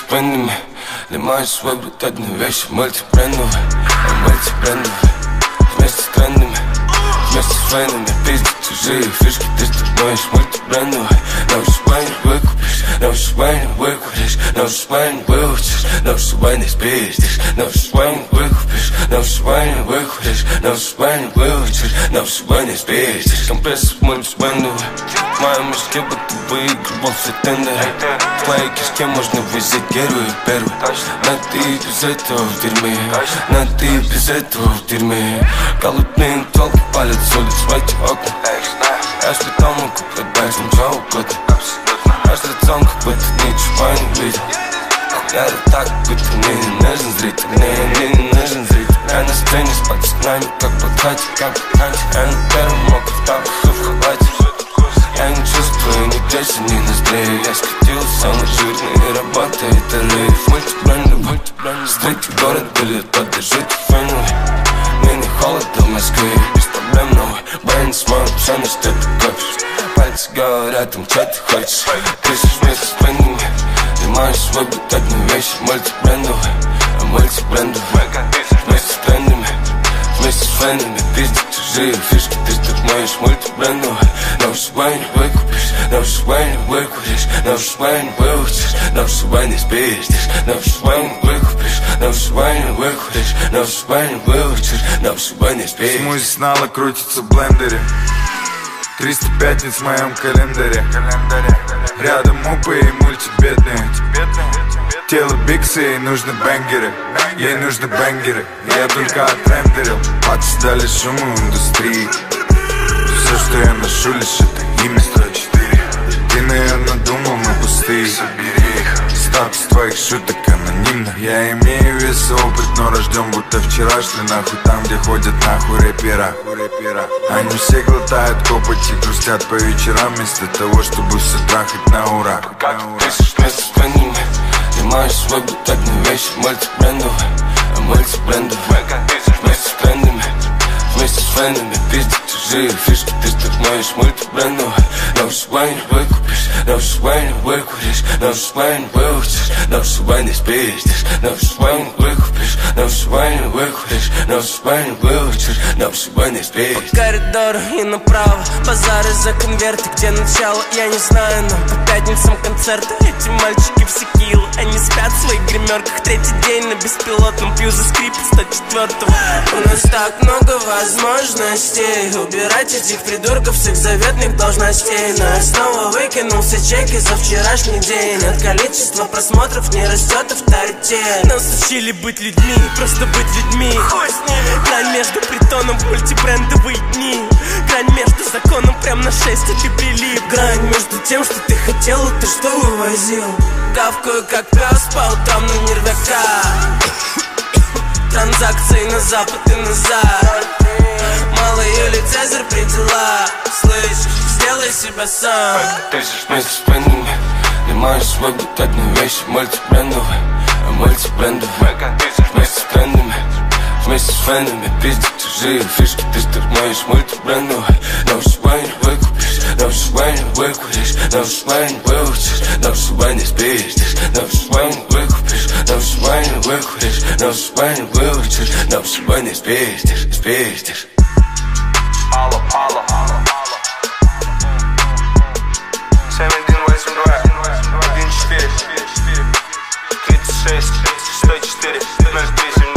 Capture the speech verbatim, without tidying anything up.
френдами. Лимаю свой брутальные вещи, мультибрендовые, мультибрендовые. Вместе с трендами, вместе с френдами. Пиздят чужие фишки, ты строишь мультибрендовые. На ушибай не выкупишь, на ушибай не выкуришь, на ушибай не выучишь, на ушибай не спиздишь, на ушибай не выкупишь, на ушибай не выкуришь, на ушибай не выучишь, на ушибай не спиздишь. Компрессор мультибрендовый. В моем мешке будто выигрывал все тендеры. В твоей кишке можно взять первый и первый. Но ты без этого в дерьме, но ты без этого в дерьме. Голодные толки палят с улиц в эти окна. Если там могу продать ничего угодно. Аж лицом как будто ничего не видел. Я так, будто мне не нужен зритель. Мне, мне не нужен зритель. Я на сцене с пацанами, как под хате, как под хате. Я на первом могу в тапках в халате. Я не чувствую ни грязи, ни ноздрей. Я скатил самый жирный и работает рейв. Мультибрендовый, стрейт город билет, поддержите феновый. Мне не холодно в Москве, без проблем новый. Бэйн смог, все на что ты копишь. Пальцы говорят им, что ты хочешь. Пишешь вместе с фенами. Снимаешь свой брутальные вещи, мультибрендовые, мультибрендовые. Вместе с трендами, вместе с фенами. Пиздят чужие фишки, ты строишь мультибрендовые. На ушибай не выкупишь, на ушибай не выкуришь, на ушибай не выучишь, на ушибай не спиздишь, на ушибай не выкупишь, на ушибай не выкуришь, на ушибай не выучишь, на ушибай не спиздишь. Смузи снала крутится в блендере. Триста пятниц в моем календаре. Рядом мупы и мультибедные. Тело биксы, ей нужны бенгеры. Ей нужны бенгеры. Я только отрендерил. Пацы дали шуму индустрии. Все, что я ношу, лишь это имя. Сто четыре. Ты, наверное, думал, мы пустые. Статус твоих шуток анонимно. Я имею вес и опыт, но рожден будто вчерашний. Нахуй там, где ходят нахуй рэпера. Они все глотают копоть и грустят по вечерам, вместо того, чтобы все трахать на ура. Как ты пишешь вместе с фенами. Снимаешь свой брутальные вещи, мультибрендовые, мультибрендовые. Вместе с трендами, вместе с фенами. Пиздят чужие фишки, ты строишь мультибрендовые. На ушибай не выкупишь, на ушибай не выкуришь, на ушибай не выучишь, на ушибай не спиздишь, на ушибай не выкупишь, на ушибай не выкуришь, на ушибай не выучишь, на ушибай не спиздишь. По коридору и направо, базары за конверты, где начало, я не знаю, но по пятницам концерты. Эти мальчики все кило, они спят в своих гримерках. Третий день на беспилотном, пью за скрипет сто четвёртого. У нас так много возможностей убирать этих придурков с их заветных должностей. Но я снова выкинул все чеки за вчерашний день. От количества просмотров не растет авторитет. Нас учили быть людьми, просто быть людьми. Хуй с ними. Грань между притоном, мультибрендовые дни. Грань между законом, прям на шесть, а ты прилип. Грань между тем, что ты хотел, и ты что вывозил. Гавкаю как пес по утрам на нервяках. Транзакции на запад и назад. Малый Юлий Цезарь при делах. Слышишь, сделай себя сам. Ты же вместе с фенами. Снимаешь свой брутальные вещи, мультибрендовые, мультибрендовые. Вместе с трендами, вместе с фенами. Пиздят чужие фишки, ты строишь мультибрендовые. На ушибай не выкупишь, на ушибай не выкуришь, на ушибай не выучишь, на ушибай не спиздишь, на ушибай не выкупишь, на ушибай не выкуришь, на ушибай не выучишь, на ушибай не спиздишь, спиздишь. Алло, алло, алло, алло. семь один восемь два один четыре тридцать шесть сто четыре ноль три семь.